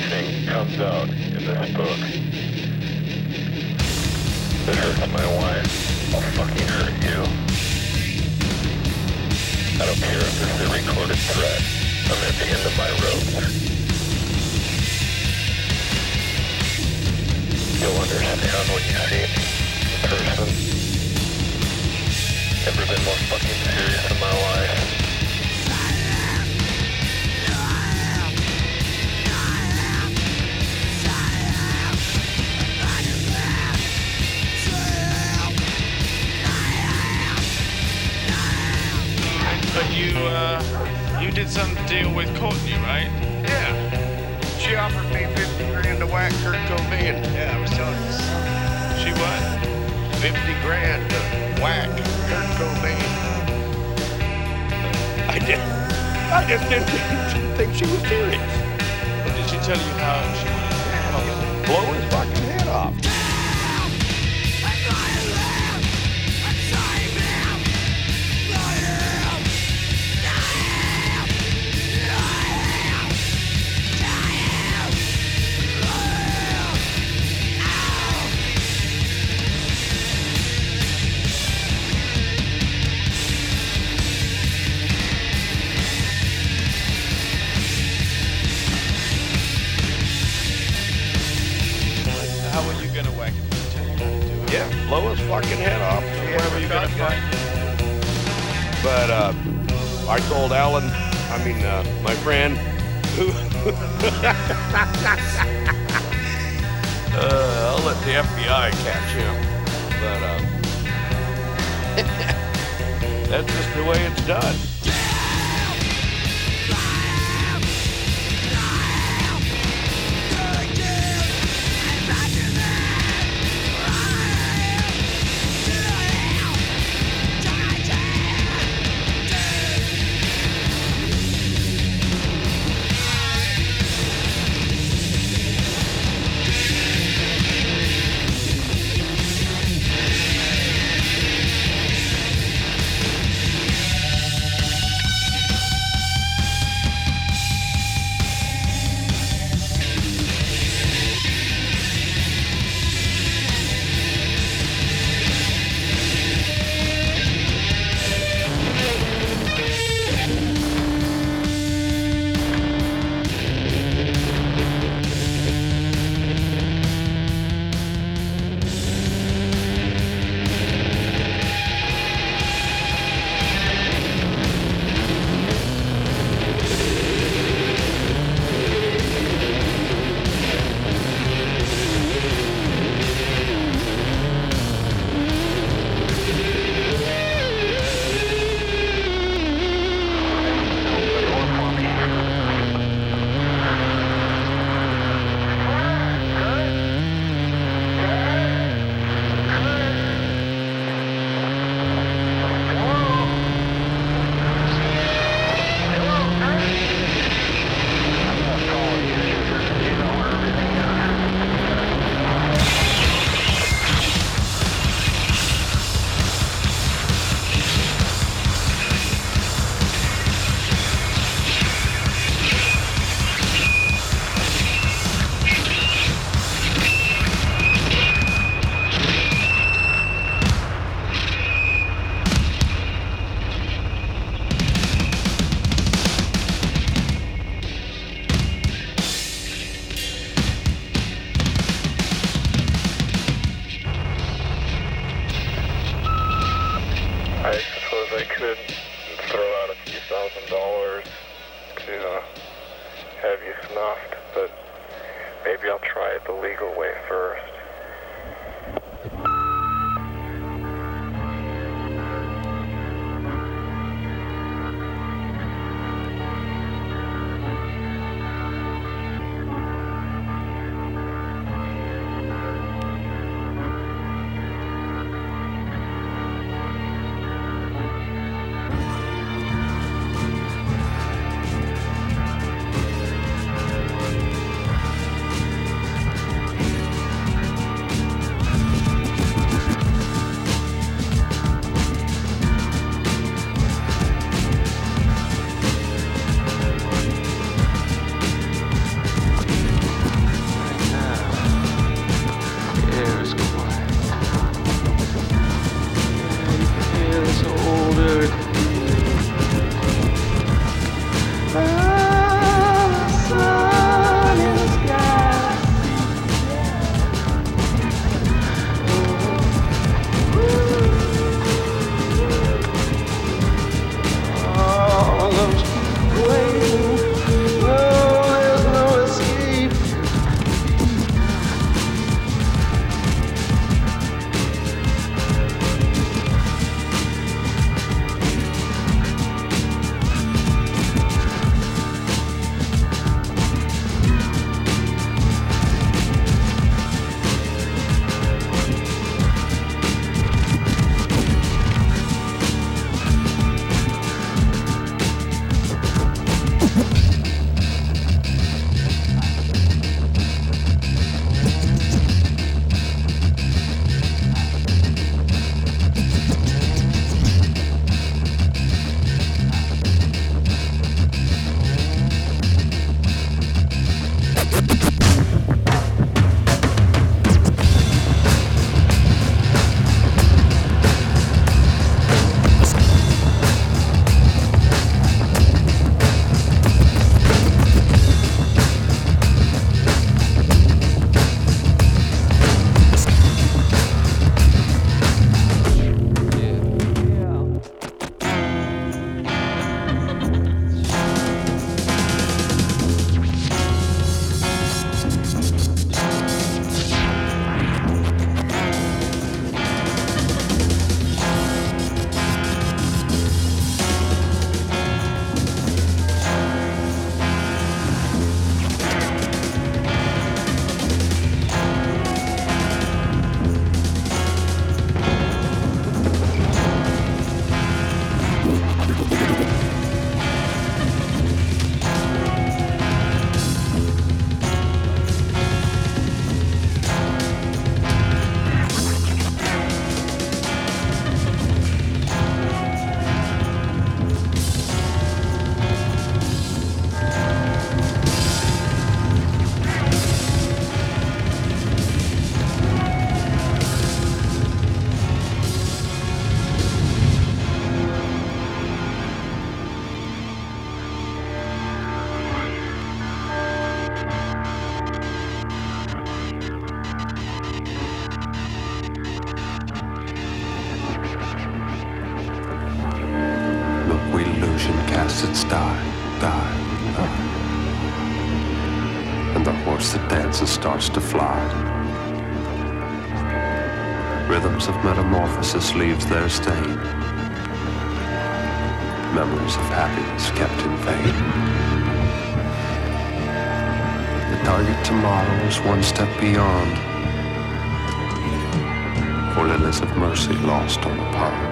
anything comes out in this book that hurts my wife, I'll fucking hurt you. I don't care if this is a recorded threat. I'm at the end of my rope. You'll understand when you see it in person. Never been more fucking serious in my life. But you did some deal with Courtney, right? Yeah. She offered me 50 grand to whack Kurt Cobain. Yeah, I was telling you. She what? 50 grand to whack Kurt Cobain. I just didn't think she was serious. Did she tell you how she wanted to Blow his fucking head off. How are you gonna whack him? Did she tell you how to do it? Yeah, blow his fucking head off. Where were you gonna find him? But I told Alan, my friend, who I'll let the FBI catch him. But that's just the way it's done. die, die, die. And the horse that dances starts to fly. Rhythms of metamorphosis leaves their stain. Memories of happiness kept in vain. The target tomorrow is one step beyond. For lilies of mercy lost on the pond.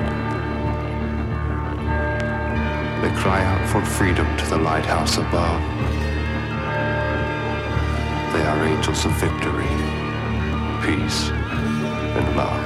They cry out for freedom to the lighthouse above. They are angels of victory, peace, and love.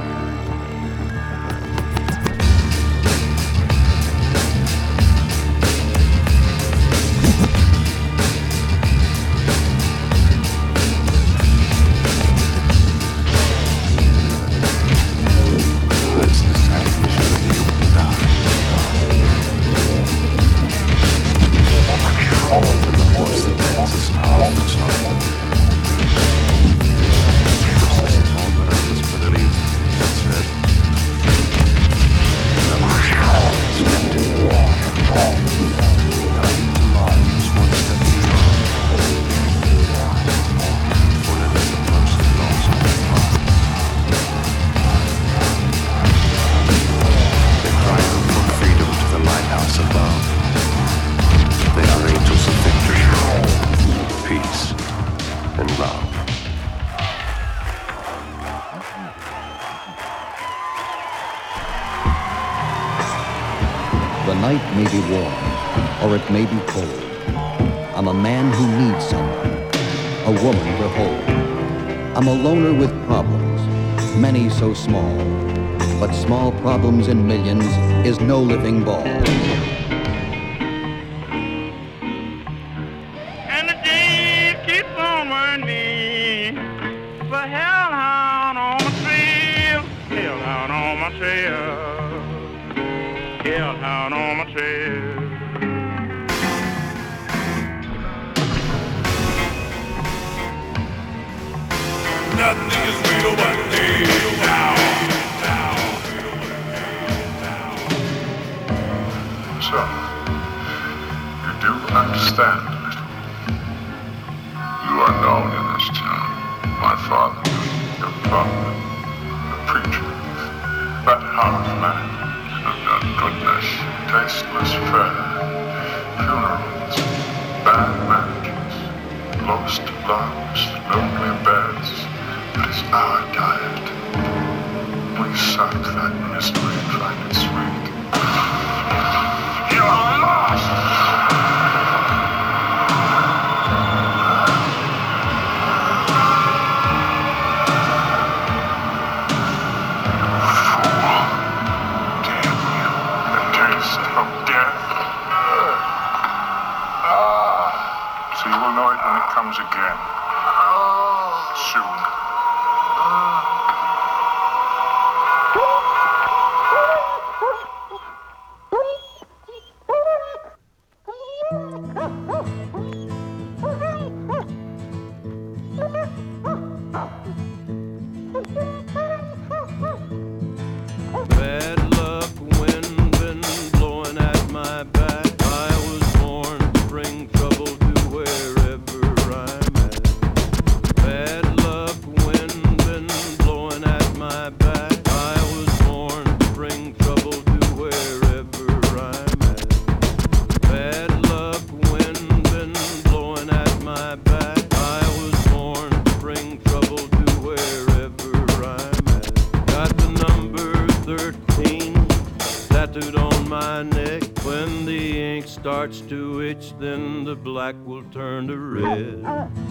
The night may be warm, or it may be cold. I'm a man who needs someone, a woman to hold. I'm a loner with problems, many so small. But small problems in millions is no living ball. And the days keep on running, but hellhound on my trail, hellhound on my trail, hellhound on my trail. Nothing is real but real now. So, you do understand, little. You are known in this town. My father, your father, the preacher, that half man of done goodness, tasteless fare, funerals, bad marriages, lost loves, lonely beds. It is our diet. We suck that misery and find it sweet. You're lost! So you will know it when it comes again. Soon. Bad luck, wind been blowing at my back. I was born to bring trouble to wherever I'm at. Bad luck, wind been blowing at my back. I was born to bring trouble to wherever I'm at. Bad luck, wind been blowing at my back. I was born to bring trouble to wherever I'm at. Got the number 13 tattooed on my neck. When the ink starts to itch, then the black will turn to red.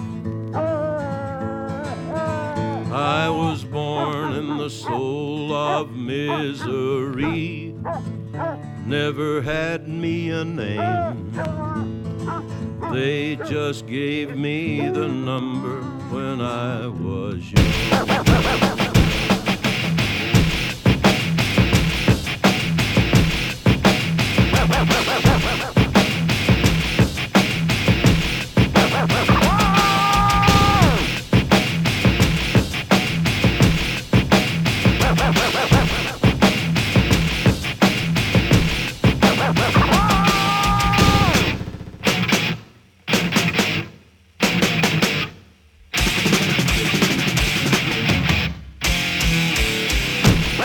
I was born in the soul of misery. Never had me a name. They just gave me the number when I was young.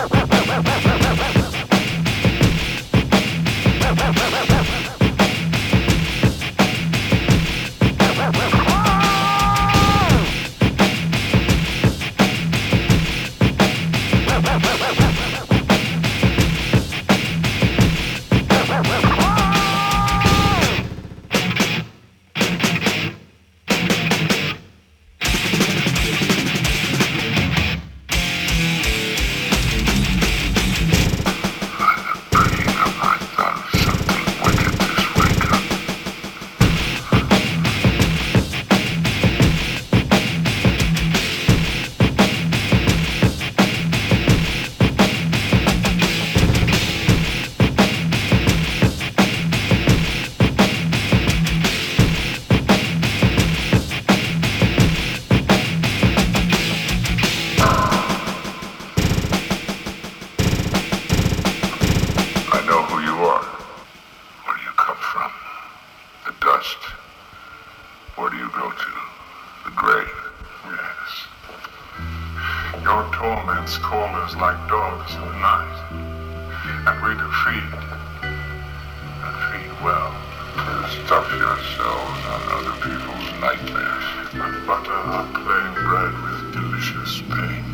torments call us like dogs in the night, and we do feed, and feed well. Stuff yourselves on other people's nightmares, and butter our plain bread with delicious pain.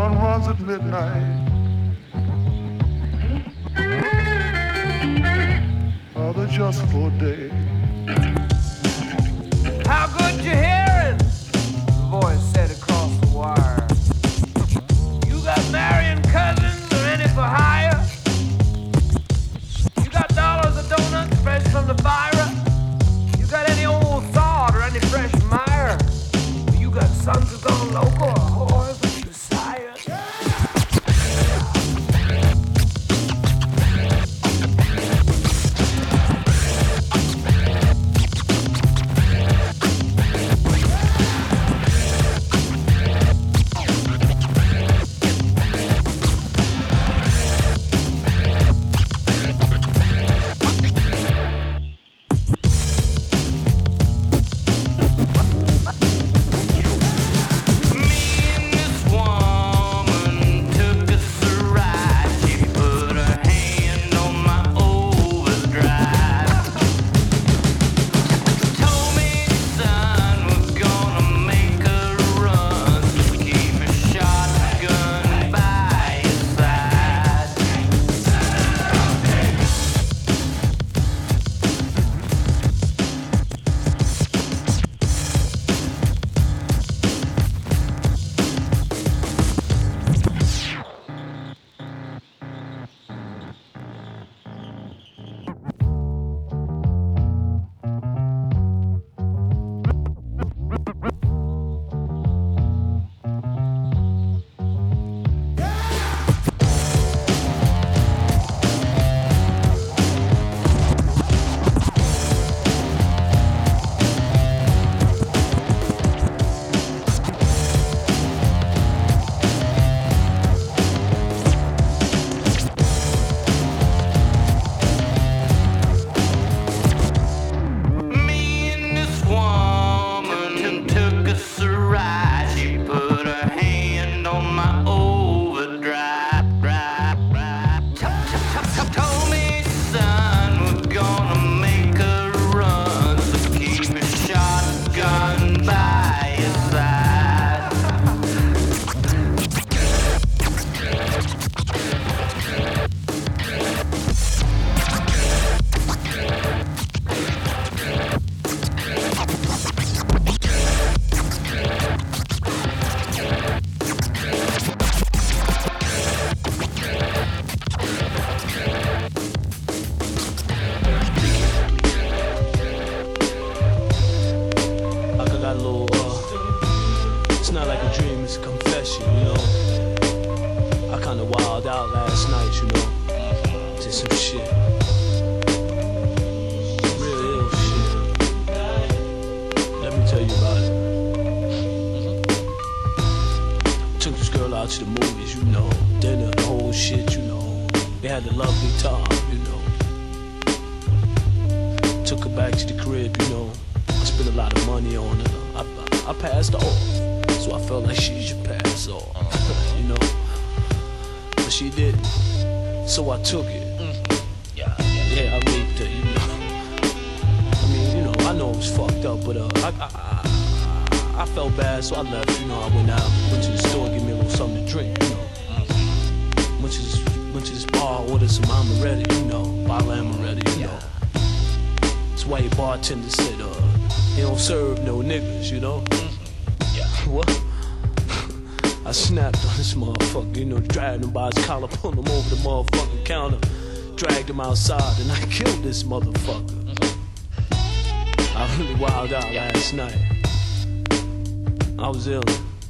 sun runs at midnight. Other just for a day. How good you hearing? The voice said across the wire. You got marrying cousins or any for hire? You got dollars of donuts fresh from the fire? You got any old sod or any fresh mire? You got sons who gone local or whores that you sire? So I left, you know, I went to the store, give me a little something to drink, you know. Went to this bar, ordered some amaretti, you know, bottle of amaretti, you know. This white bartender said, he don't serve no niggas, you know. What? I snapped on this motherfucker, you know, dragged him by his collar, pulled him over the motherfucking counter, dragged him outside, and I killed this motherfucker. I really wilded out last night. I was ill.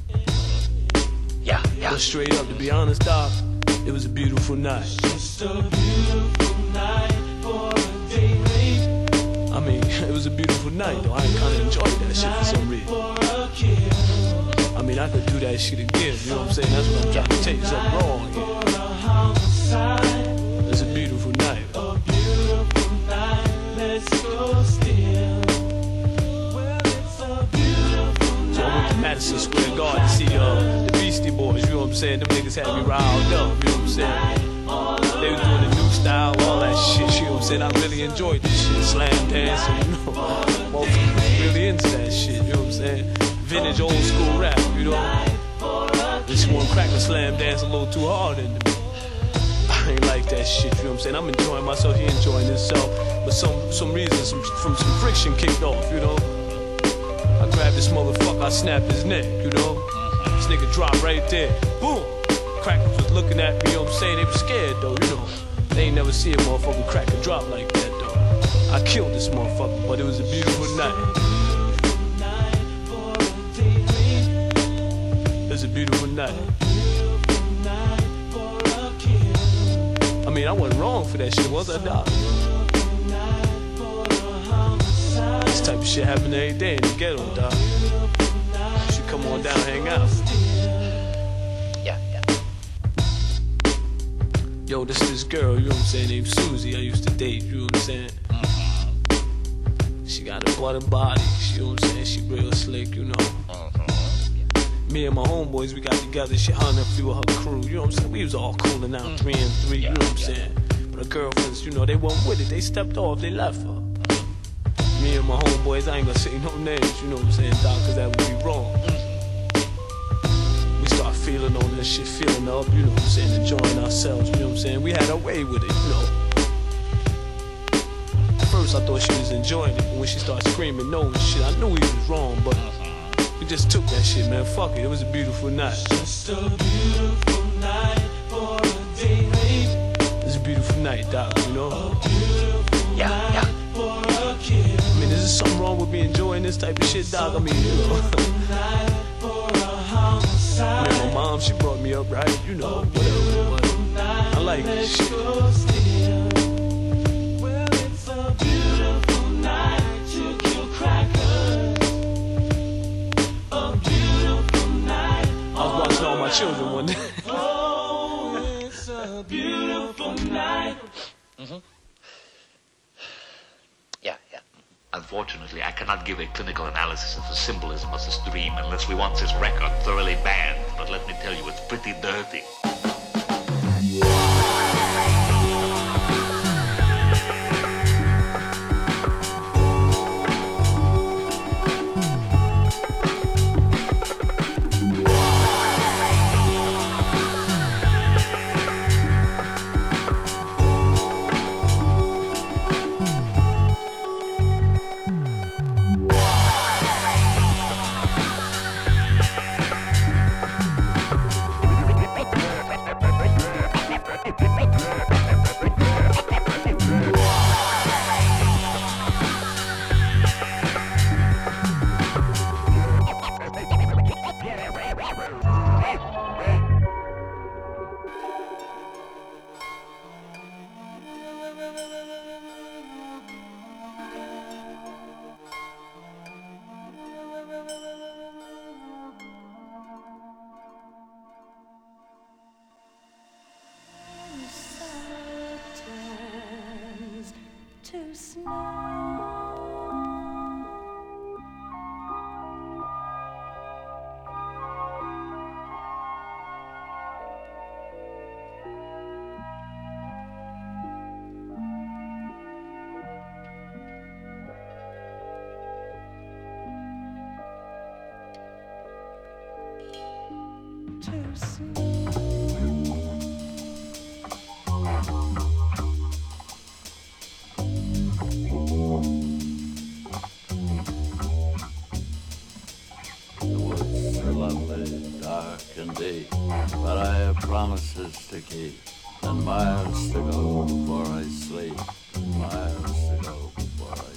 But straight up, to be honest, Doc, it was a beautiful night. Just a beautiful night for a day rape. I mean, it was a beautiful night, though. I kinda enjoyed that shit for some reason. I mean, I could do that shit again, you know what I'm saying? That's what I'm trying to tell you, something wrong here. It's a beautiful night. A beautiful night, let's go still. Madison Square Garden to see the Beastie Boys, you know what I'm saying? Them niggas had me riled up, you know what I'm saying? They was doing the new style, all that shit, you know what I'm saying? I really enjoyed this shit, slam dancing, you know. Motherfuckers really into that shit, you know what I'm saying? Vintage old school rap, you know. The This one cracker slam dance a little too hard into me. I ain't like that shit, you know what I'm saying? I'm enjoying myself, he enjoying himself. But some reason, some friction kicked off, you know? I grabbed this motherfucker, I snapped his neck, you know? This nigga dropped right there. Boom! Crackers was looking at me, you know what I'm saying? They was scared though, you know? They ain't never see a motherfucking cracker drop like that though. I killed this motherfucker, but it was a beautiful night. It was a beautiful night. I mean, I wasn't wrong for that shit, was I, dog? This type of shit happen every day in the ghetto, dog. You should come on down, hang out. Yeah. Yo, this girl, you know what I'm saying, named Susie, I used to date, you know what I'm saying? She got a butter body, you know what I'm saying, she real slick, you know. Me and my homeboys, we got together, she hung a few of her crew, you know what I'm saying? We was all cooling out 3 and 3, you know what I'm saying? But her girlfriends, you know, they weren't with it, they stepped off, they left her. Me and my homeboys, I ain't gonna say no names, you know what I'm saying, dog, cause that would be wrong. We start feeling on this shit, feeling up, you know what I'm saying, enjoying ourselves, you know what I'm saying? We had our way with it, you know. At first I thought she was enjoying it, but when she started screaming no and shit, I knew he was wrong, but we just took that shit, man. Fuck it. It was a beautiful night. Just a beautiful night for a day rape. It was a beautiful night, doc, you know? A beautiful night for a kid. I mean, is there something wrong with me enjoying this type of shit, doc? I mean, you know. Night for a homicide. I mean, my mom, she brought me up, right? You know, whatever. But I like this shit. Well, it's a beautiful night to kill crackers. I was watching all my children one day. Oh, it's a beautiful night. Yeah. Unfortunately, I cannot give a clinical analysis of the symbolism of this dream unless we want this record thoroughly banned. But let me tell you, it's pretty dirty. But I have promises to keep, and miles to go before I sleep, and miles to go before I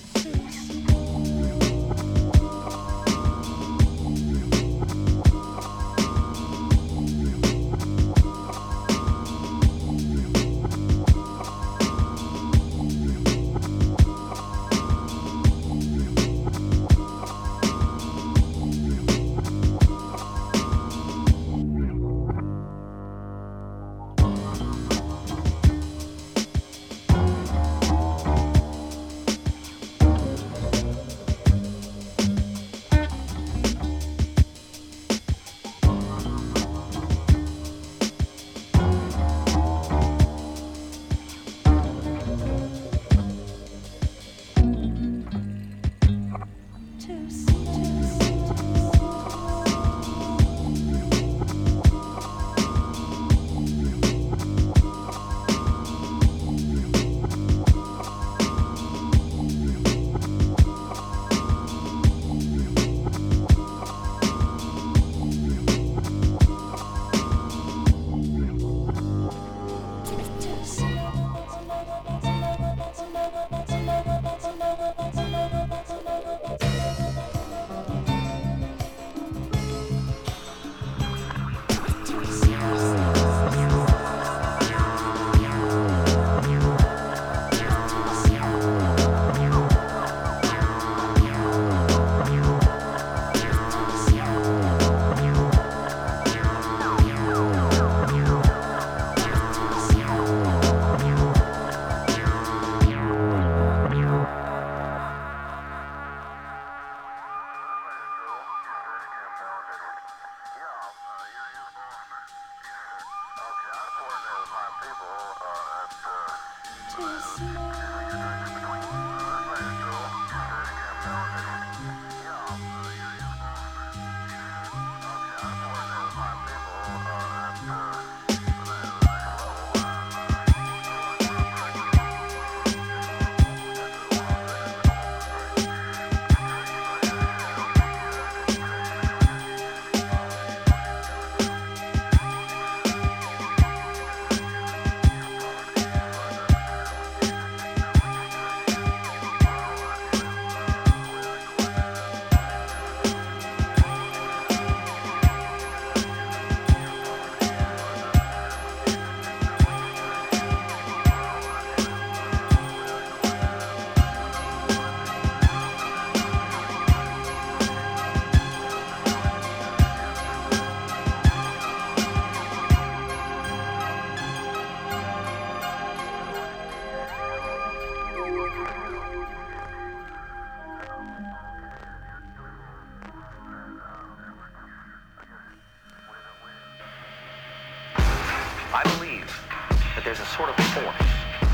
I believe that there's a sort of force,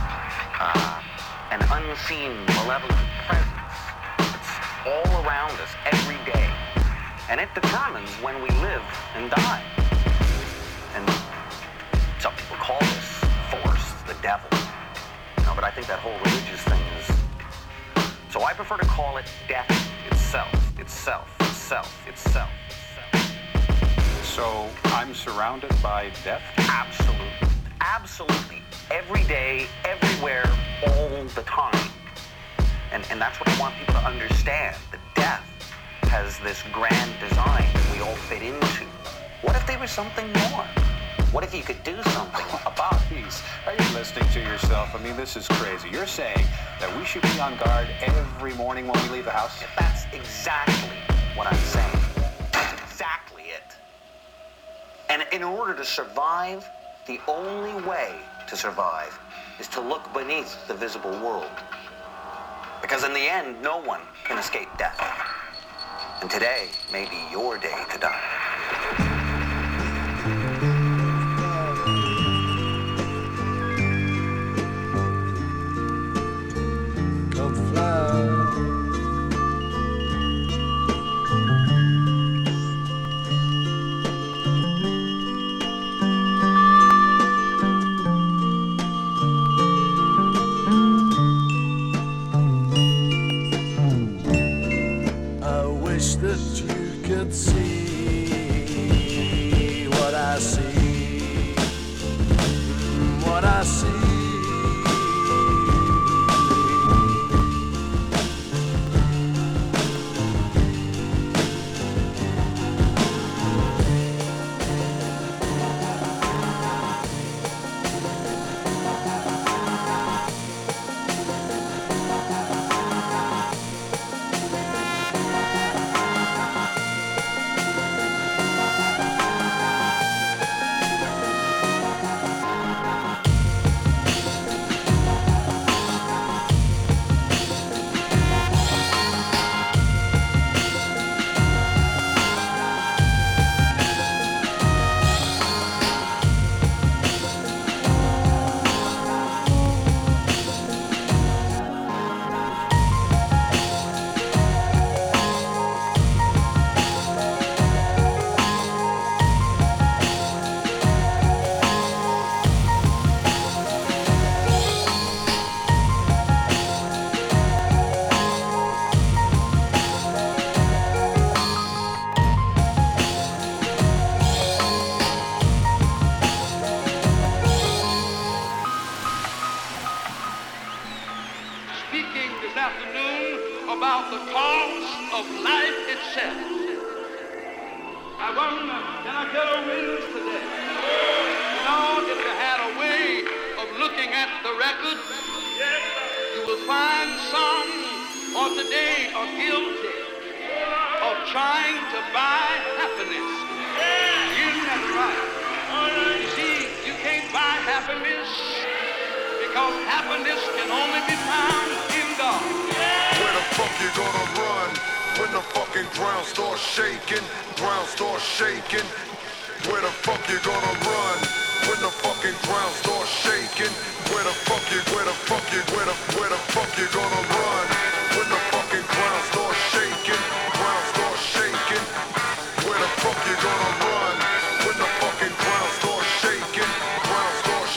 an unseen, malevolent presence that's all around us every day, and it determines when we live and die. And some people call this force the devil, but I think that whole religious thing is... So I prefer to call it death itself. So I'm surrounded by death? Absolutely. Every day, everywhere, all the time. And that's what I want people to understand. That death has this grand design that we all fit into. What if there was something more? What if you could do something about it? Peace. Are you listening to yourself? I mean, this is crazy. You're saying that we should be on guard every morning when we leave the house? That's exactly what I'm saying. That's exactly it. And in order to survive, the only way to survive is to look beneath the visible world. Because in the end, no one can escape death. And today may be your day to die. Where the fuck you gonna run when the fucking ground starts shaking. Where the fuck you gonna run? When the fucking ground starts shaking, where the fuck you gonna run? When the fucking ground starts shaking, where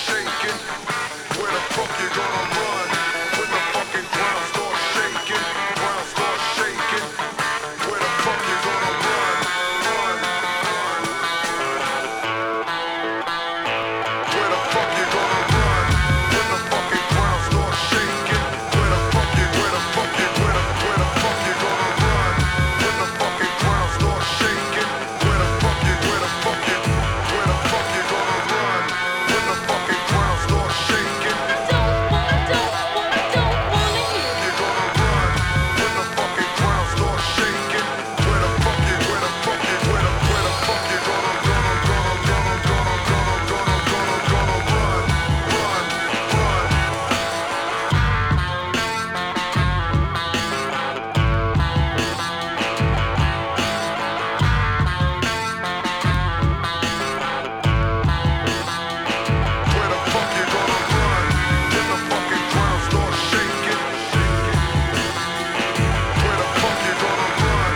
the fuck you gonna run? When the fucking ground starts shaking, where the fuck you gonna run? Where the fuck you gonna run? When the fucking ground starts shaking, where the fuck you gonna run? When the fucking ground starts shaking, where the fuck you gonna run? When the fucking ground starts shaking, I don't wanna hear. you gonna run. When the fucking ground starts shaking, where the fuck you gonna run? Where the fuck you gonna run? When the fucking ground starts shaking, where the fuck you gonna run?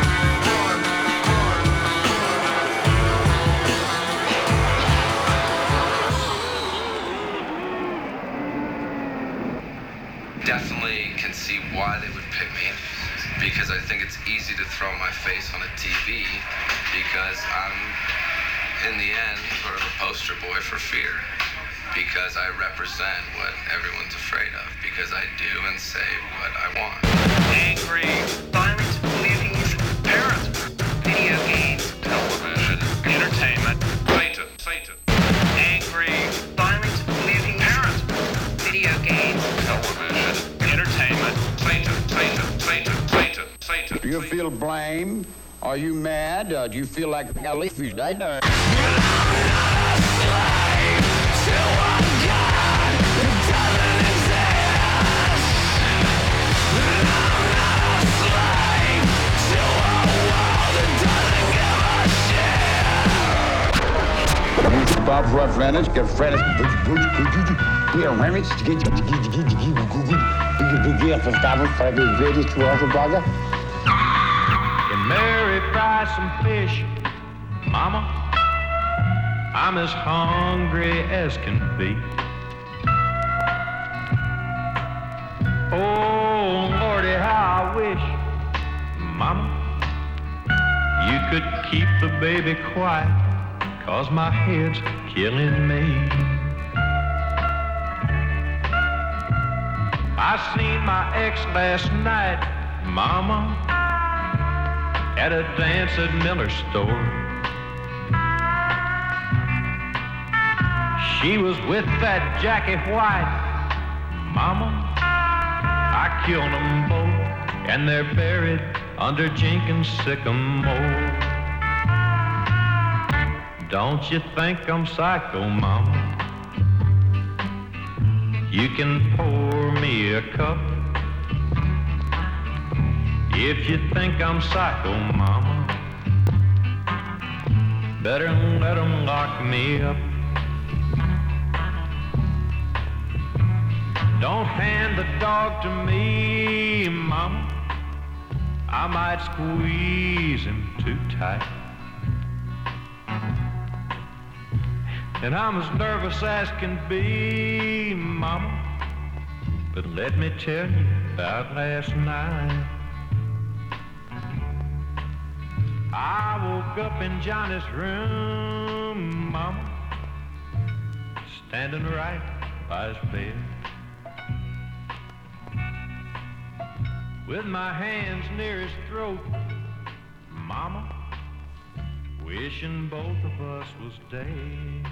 Definitely can see why they would pick me, because I think it's easy to throw my face on a TV, because I'm, in the end, sort of a poster boy for fear, because I represent what everyone's afraid of, because I do and say what I want. Angry, violent movies, parents, video games, Television, entertainment, Satan. angry, violent movies, parents, video games, Television, entertainment. Satan. Do you feel blame? Are you mad? Do you feel like a leaf is dead? Bob Ruff get friends. Hier, Remits, Can Mary fry some fish, Mama? I'm as hungry as can be. Oh, Lordy, how I wish, Mama, you could keep the baby quiet, 'cause my head's killing me. I seen my ex last night, Mama, at a dance at Miller's store. She was with that Jackie White, Mama. I killed them both, and they're buried under Jenkins' sycamore. Don't you think I'm psycho, Mama? You can pour me a cup if you think I'm psycho, Mama. Better let 'em lock me up. Don't hand the dog to me, Mama. I might squeeze him too tight. And I'm as nervous as can be, Mama. But let me tell you about last night. I woke up in Johnny's room, Mama, standing right by his bed, with my hands near his throat, Mama, wishing both of us was dead.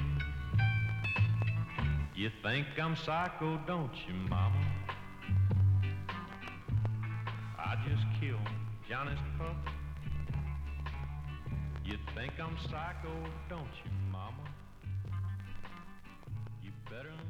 You think I'm psycho, don't you, Mama? I just killed Johnny's pup. You think I'm psycho, don't you, Mama? You better